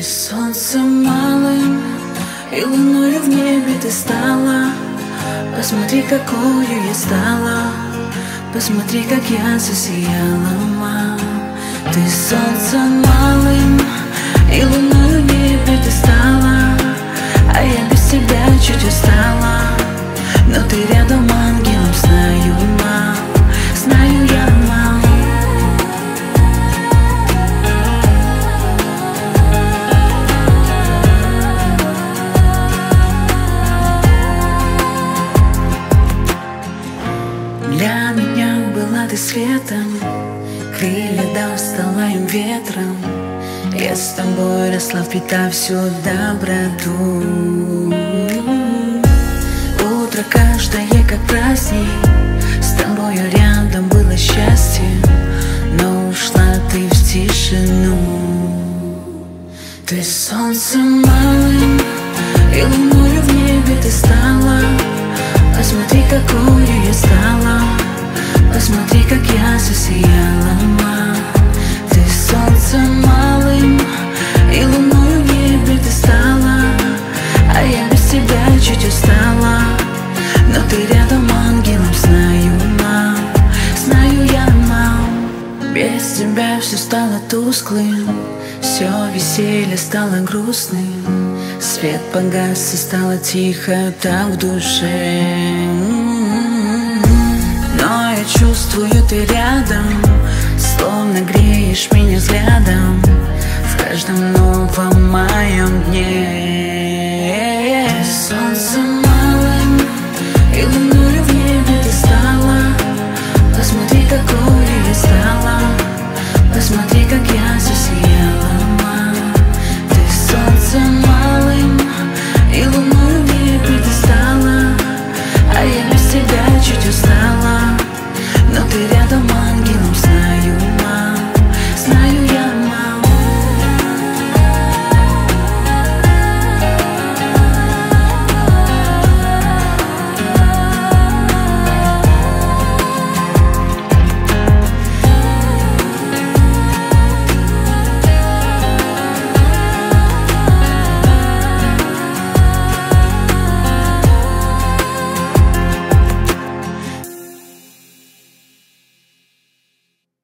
солнцем малым и луною в небе ты стала. Посмотри, какую я стала, посмотри, как я засияла, мам. Ты солнцем малым и луною в небе ты стала, а я без тебя чуть устала. Но ты рядом ангелом, знаю, мам, знаю я, мам. Для меня была ты светом, крылья дал, стала им ветром. Я с тобой росла, впитав всю доброту. Утро каждое как праздник, с тобою рядом было счастье, но ушла ты в тишину. Ты солнцем малым и луною в небе ты стала. Посмотри, какую я стала, посмотри, как я засияла, мам. Ты солнцем малым и луною в небе ты стала, а я без тебя чуть устала. Но ты рядом ангелом, знаю, мам, знаю я, мам. Без тебя все стало тусклым, все веселье стало грустным. Свет погас и стало тихо так в душе. Но я чувствую, ты рядом, словно греешь меня взглядом в каждом новом моем дне.